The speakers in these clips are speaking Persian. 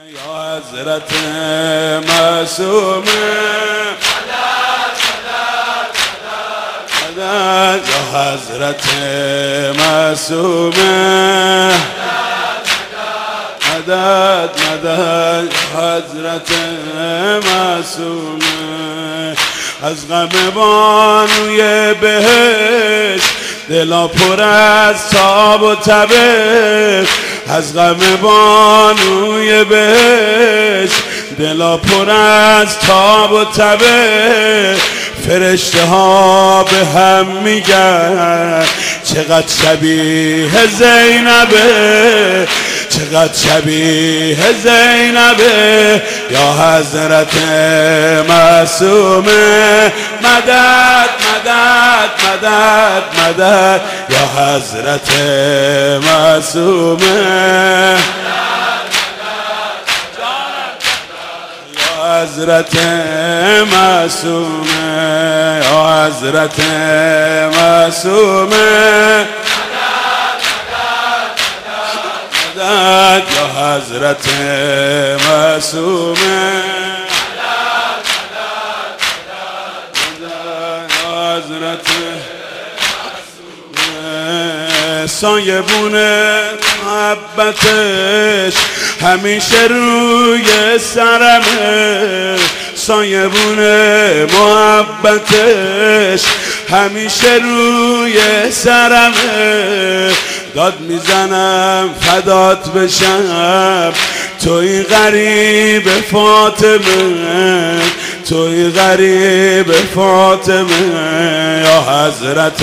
یا حضرت معصومه مدد یا حضرت معصومه مدد مدد حضرت معصومه از غم بانوی بهشت دلا پر از تاب و تبش از غم بانوی بهشت دلا پر از تاب و تبش فرشته ها به هم میگن چقدر شبیه زینبه چقدر شبیه زینبه یا حضرت معصومه مدد مدد مدد مدد یا حضرت معصومه یا حضرت معصومه یا حضرت معصومه یا حضرت معصومه یا حضرت سایبون محبتش همیشه روی سرمه سایبون محبتش همیشه روی سرمه داد میزنم فدات بشم توی غریب فاطمه توی غریب فاطمه یا حضرت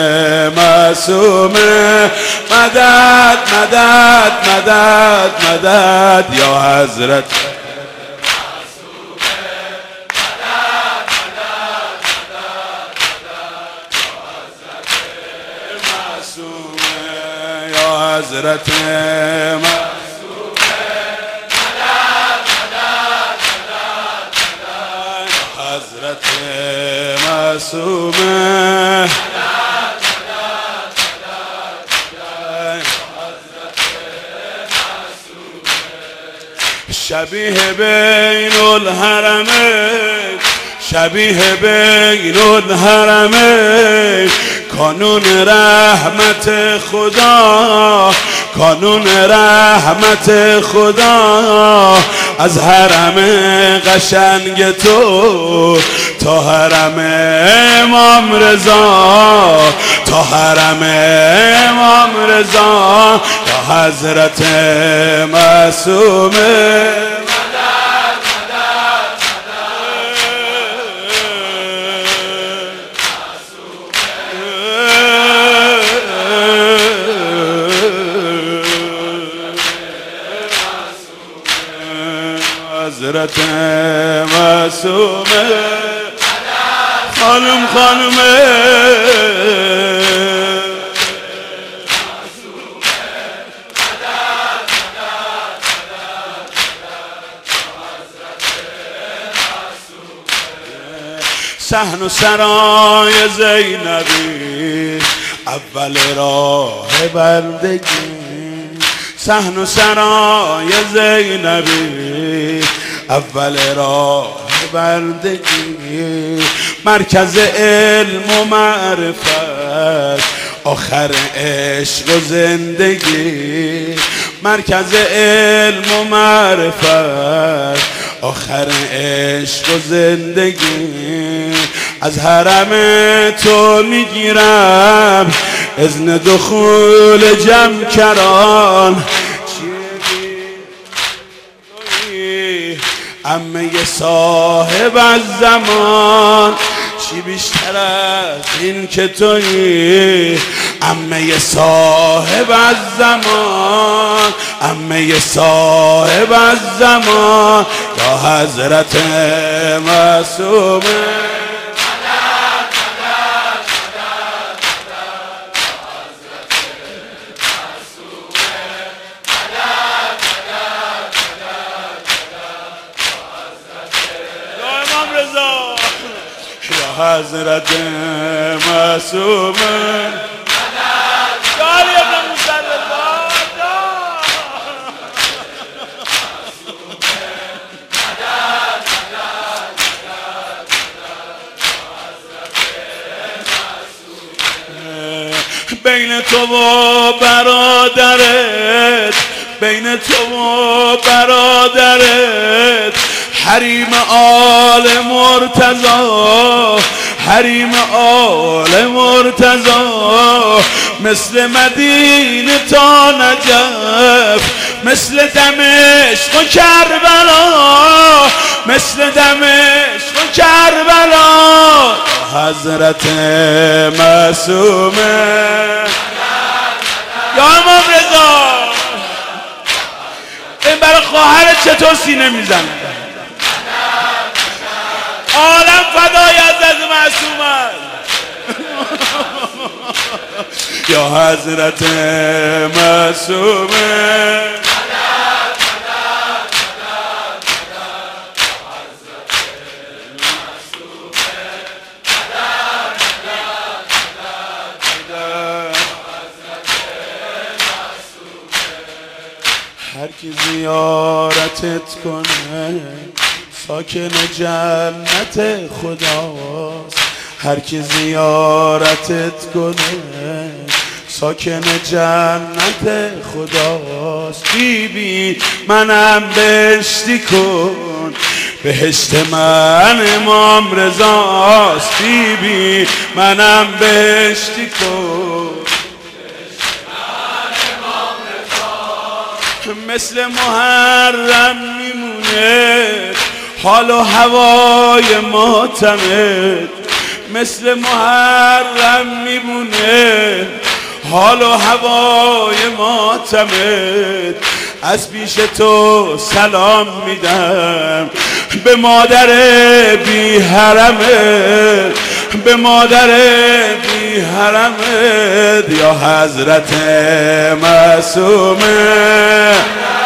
معصومه مدد مدد مدد مدد یا حضرت حضرت معصومه حضرت معصومه شبیه بین الحرمین شبیه بین الحرمین کانون رحمت خدا کانون رحمت خدا از حرم قشنگ تو تا حرم امام رضا تا حرم امام رضا یا حضرت معصومه حضرت معصومه خانم خانمه صحن و سرای زینبی اول راه بندگی صحن و سرای زینبی اول راه بندگی مرکز علم و معرفت آخر عشق و زندگی مرکز علم و معرفت آخر عشق و زندگی از حرم تو میگیرم اذن دخول جمکران عمه صاحب از زمان چی بیشتر از این که تویی عمه صاحب از زمان عمه صاحب از زمان یا حضرت معصومه حضرت معصومه بین تو و برادرت، بین تو و برادرت، حریم آل مرتضی، حریم آل مرتضی، مثل مدینه تا نجف، مثل دمشق و کربلا، مثل دمشق و کربلا، حضرت معصومه یا امام رضا. این برای خواهرت چطور سینه میزنه؟ عالم فدای حضرت معصومه یا حضرت معصومه. هر کی زیارتت کنه ساکن جنت خداست، هر کی زیارتت کنه ساکن جنت خداست. بی منم بهشتی کن، بهشت من امام رضاست. بی منم بهشتی کن، مثل محرم میمونه حال و هوای ماتمت، مثل محرم میمونه حال و هوای ماتمت. از پیش تو سلام میدم به مادر بی حرمت، به مادر بی حرمت یا حضرت معصومه.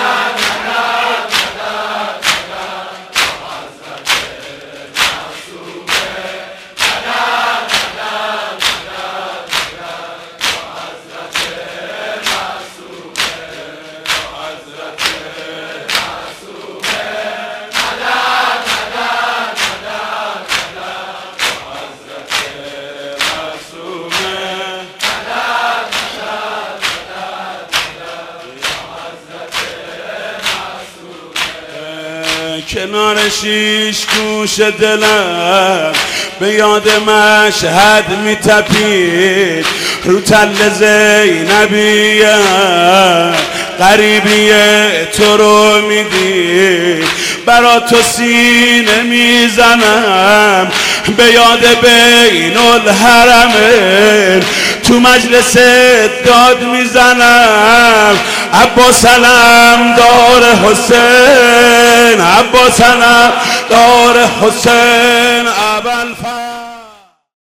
کنار شیش گوش دلم به یاد مشهد میتپید، رو تل زینبیم غریبی تو رو میدید. برا تو سینه میزنم به یاد بین الحرمین، تو مجلس داد میزنم عباس علم دار حسین، عباس علم دار حسین ابوالفضل.